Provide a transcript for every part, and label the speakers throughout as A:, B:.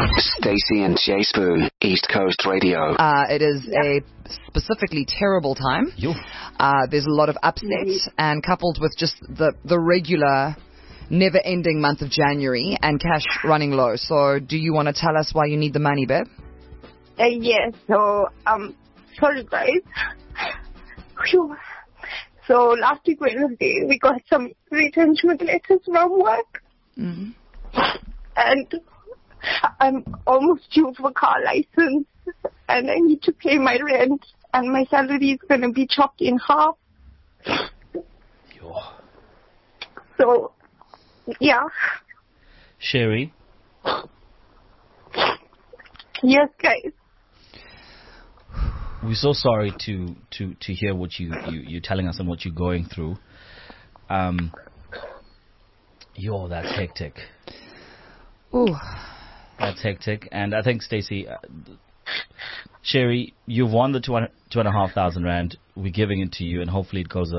A: Stacey and Jay Spoon, East Coast Radio.
B: It is a specifically terrible time. There's a lot of upset, and coupled with just the regular, never-ending month of January and cash running low. So do you want to tell us why you need the money, babe?
C: Yes, so, sorry guys. Phew. So last week Wednesday, we got some retrenchment letters from work.
B: Mm-hmm.
C: And I'm almost due for a car license, and I need to pay my rent, and my salary is going to be chopped in half. So, yeah.
D: Sherry?
C: Yes, guys.
D: We're so sorry to hear what you're telling us and what you're going through. That's hectic.
B: Ooh.
D: That's hectic. And I think, Stacey, Sherry, you've won the 2,500 rand. We're giving it to you, and hopefully it goes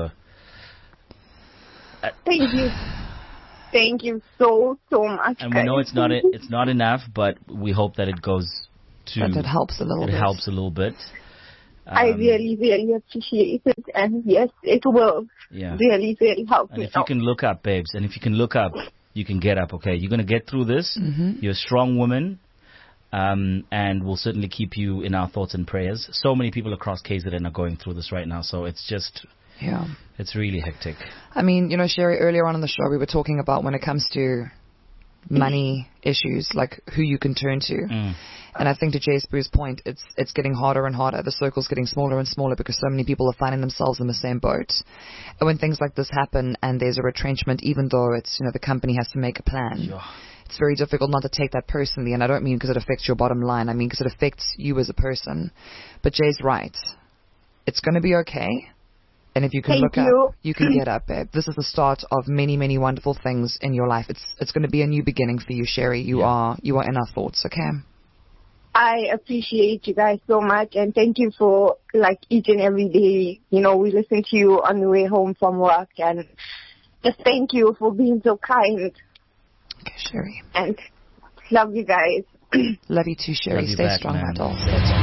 C: Thank you. Thank you so much.
D: And we know it's not enough, but we hope that it goes to.
B: That it helps a little bit.
D: It helps a little bit.
C: I really, really appreciate it, and yes, it will really, really help me.
D: And if you can look up, babes, and if you can look up, you can get up, okay? You're going to get through this.
B: Mm-hmm.
D: You're a strong woman, and we'll certainly keep you in our thoughts and prayers. So many people across KZN are going through this right now, so it's just, it's really hectic.
B: I mean, Sherry, earlier on in the show, we were talking about when it comes to money issues, like who you can turn to. And I think to Jay Spoo's point, it's getting harder and harder. The circle's getting smaller and smaller because so many people are finding themselves in the same boat. And when things like this happen and there's a retrenchment, even though it's, the company has to make a plan, it's very difficult not to take that personally. And I don't mean because it affects your bottom line. I mean because it affects you as a person. But Jay's right. It's going to be okay. And if you can look up, you can get up, babe. This is the start of many, many wonderful things in your life. It's going to be a new beginning for you, Sherry. You are in our thoughts, okay?
C: I appreciate you guys so much, and thank you for, each and every day, we listen to you on the way home from work, and just thank you for being so kind.
B: Okay, Sherry.
C: And love you guys.
B: Love you too, Sherry. Stay strong, my doll.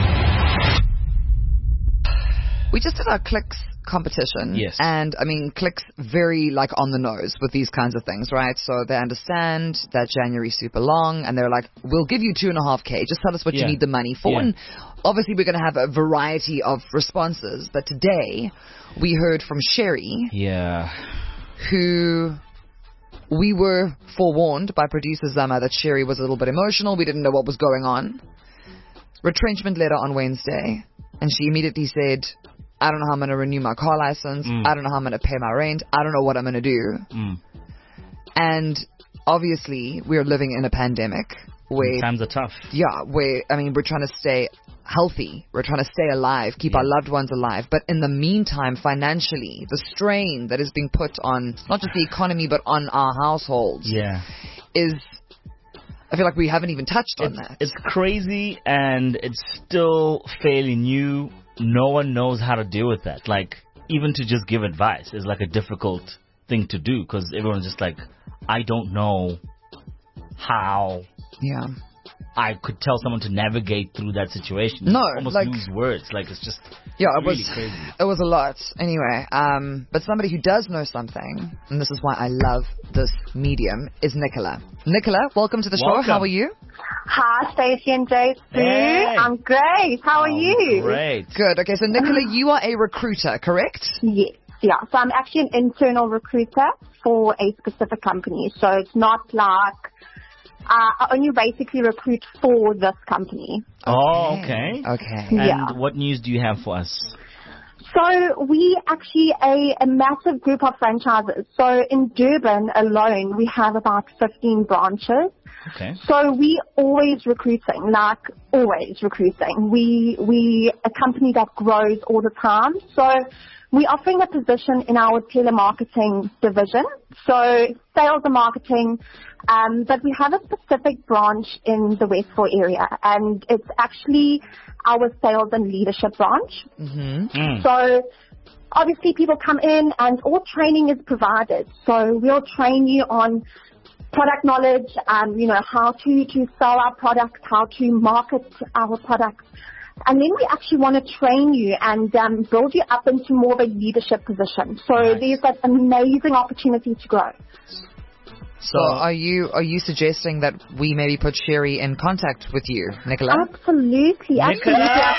B: We just did our Clicks competition.
D: Yes.
B: And, Clicks very, on the nose with these kinds of things, right? So they understand that January's super long, and they're like, we'll give you 2.5K. Just tell us what you need the money for. And obviously we're going to have a variety of responses. But today, we heard from Sherry.
D: Yeah.
B: Who... We were forewarned by producer Zama that Sherry was a little bit emotional. We didn't know what was going on. Retrenchment letter on Wednesday. And she immediately said, I don't know how I'm going to renew my car license. I don't know how I'm going to pay my rent. I don't know what I'm going to do. And obviously, we're living in a pandemic where...
D: Times are tough.
B: Yeah, where, we're trying to stay healthy. We're trying to stay alive, keep our loved ones alive. But in the meantime, financially, the strain that is being put on not just the economy, but on our households is... I feel like we haven't even touched on that.
D: It's crazy, and it's still fairly new. No one knows how to deal with that. Even to just give advice is a difficult thing to do because everyone's just I don't know how I could tell someone to navigate through that situation.
B: No,
D: almost lose words. It's just really crazy.
B: It was a lot. Anyway, but somebody who does know something, and this is why I love this medium, is Nicola. Nicola, welcome to the show. How are you?
C: Hi, Stacey and Jay.
D: Hey.
C: I'm great. How are you?
D: Great.
B: Good. Okay, so Nicola, you are a recruiter, correct?
C: Yes. Yeah. So I'm actually an internal recruiter for a specific company. So it's not I only basically recruit for this company.
D: Oh, okay.
B: Okay.
D: And what news do you have for us?
C: So we actually a massive group of franchises. So in Durban alone, we have about 15 branches.
D: Okay.
C: So we always recruiting, always recruiting. We a company that grows all the time. So we're offering a position in our telemarketing division. So sales and marketing, but we have a specific branch in the Westville area, and it's actually our sales and leadership branch. So obviously people come in and all training is provided. So we'll train you on product knowledge, how to sell our products, how to market our products. And then we actually want to train you and build you up into more of a leadership position. So there's that amazing opportunity to grow.
B: So are you suggesting that we maybe put Sherry in contact with you, Nicola?
C: Absolutely. I think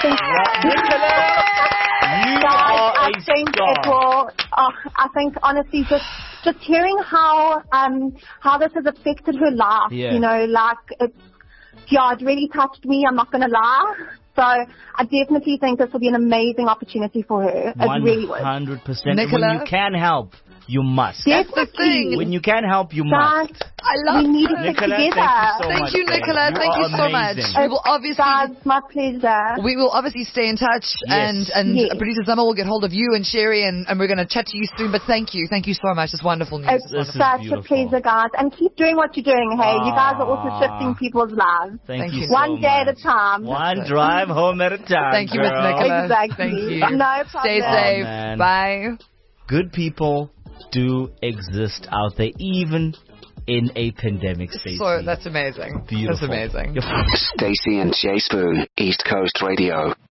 C: I think honestly just hearing how this has affected her life, it really touched me, I'm not gonna lie. So I definitely think this will be an amazing opportunity for her. It really would.
D: 100%.
B: Nicola,
D: when you can help, you must.
B: That's the thing.
D: When you can help, you must.
B: I love
C: we need to stick
D: Nicola,
C: together.
D: thank you so much.
B: Thank you, Nicola. Thank you so much. We will obviously,
C: It's my pleasure.
B: we will obviously stay in touch,
D: Yes.
B: and
C: Yes.
B: producer Zama will get hold of you and Sherry, and we're going to chat to you soon. But thank you so much. It's wonderful news.
C: It's
D: This is
C: such a
D: beautiful.
C: pleasure, guys. And keep doing what you're doing. Hey, you guys are also shifting people's lives.
D: Thank you so
C: One day at a
D: much.
C: time.
D: One drive home at a time.
B: Thank you, Miss
D: girl.
B: Nicola.
C: Exactly.
B: Thank you.
C: No problem.
B: Stay safe.
D: man.
B: Bye.
D: Good people do exist out there, even in a pandemic space.
B: So that's amazing.
D: Beautiful.
B: That's amazing.
A: Stacey and Jay Spoon, East Coast Radio.